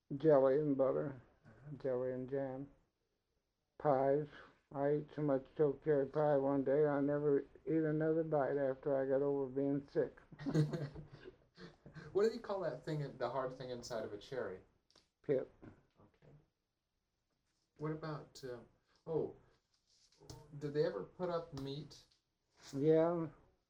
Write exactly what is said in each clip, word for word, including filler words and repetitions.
jelly and butter, jelly and jam, pies. I ate so much choke cherry pie one day I never ate another bite after I got over being sick. What do you call that thing, the hard thing inside of a cherry? Pip. Okay. What about, uh, oh, did they ever put up meat? Yeah,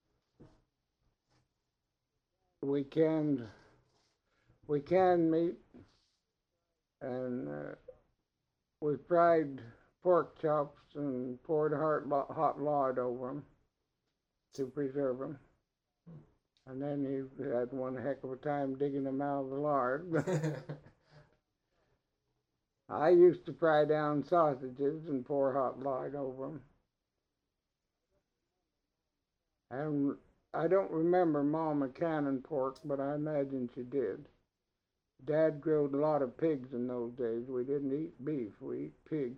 we canned we canned meat and uh, we fried pork chops and poured hot, hot lard over them to preserve them. And then you had one heck of a time digging them out of the lard. I used to fry down sausages and pour hot lard over them. And I don't remember Mama canning pork, but I imagine she did. Dad growed a lot of pigs in those days. We didn't eat beef, we eat pig.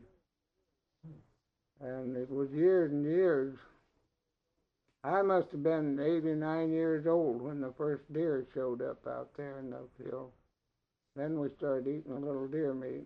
And it was years and years. I must have been eight or nine years old when the first deer showed up out there in the field. Then we started eating a little deer meat.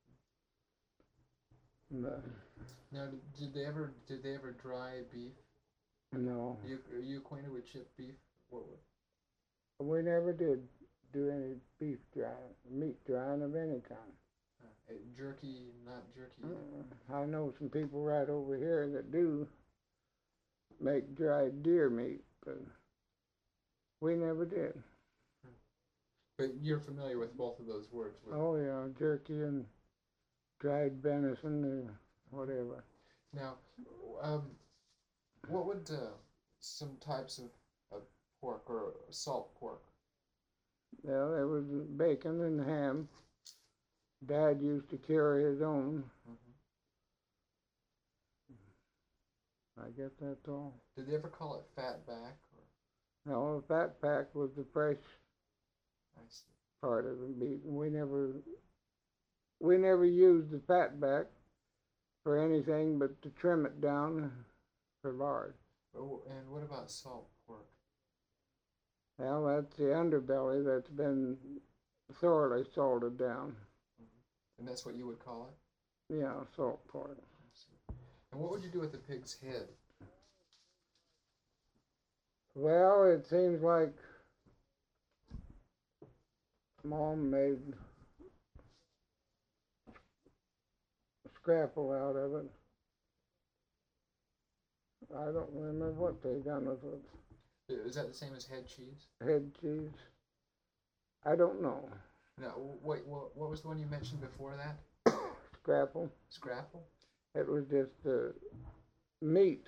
But Now, did they ever did they ever dry beef? no, Are you, are you acquainted with chipped beef? What, what? we never did do any beef drying, meat drying of any kind. Uh, jerky, not jerky. Uh, I know some people right over here that do make dried deer meat, but we never did. But you're familiar with both of those words. With Oh yeah, jerky and dried venison or whatever. Now, um, what would uh, some types of, of pork or salt pork? Yeah, there was bacon and ham. Dad used to carry his own. Mm-hmm. I guess that's all. Did they ever call it fat back? Or? No, the fat pack was the fresh I see. part of the meat, and we never we never used the fat back for anything but to trim it down for lard. Oh, and what about salt pork? Well, that's the underbelly that's been thoroughly salted down. Mm-hmm. And that's what you would call it? Yeah, salt pork. I see. And what would you do with the pig's head? Well, it seems like Mom made scrapple out of it. I don't remember what they done with it. Is that the same as head cheese? Head cheese. I don't know. No. Wait. What, what was the one you mentioned before that? Scrapple. Scrapple. It was just the meat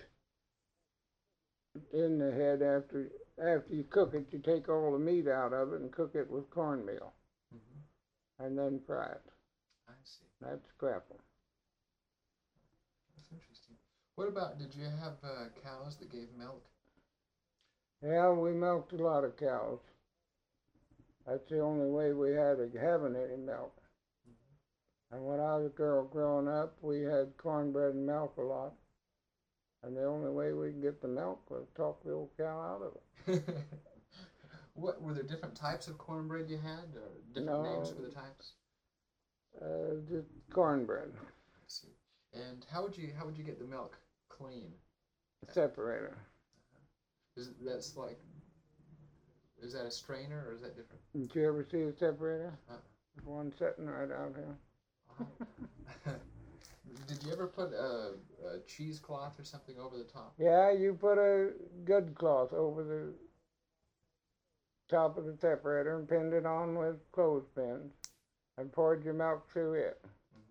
in the head after after you cook it. You take all the meat out of it and cook it with cornmeal, mm-hmm. and then fry it. I see. That's scrapple. That's interesting. What about, did you have uh, cows that gave milk? Yeah, we milked a lot of cows. That's the only way we had of having any milk. Mm-hmm. And when I was a girl growing up, we had cornbread and milk a lot. And the only way we could get the milk was talk the old cow out of it. What, were there different types of cornbread you had, or different no, names for the types? Uh, just cornbread. I see. And how would you how would you get the milk clean? Separator. Uh-huh. Is that's like, is that a strainer or is that different? Did you ever see a separator? Uh, One sitting right out here. uh-huh. Did you ever put a, a cheesecloth or something over the top? Yeah, you put a good cloth over the top of the separator and pinned it on with clothespins and poured your milk through it.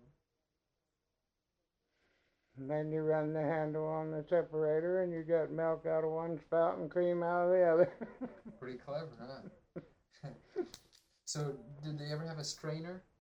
And then you run the handle on the separator and you got milk out of one spout and cream out of the other. Pretty clever, huh? So, did they ever have a strainer?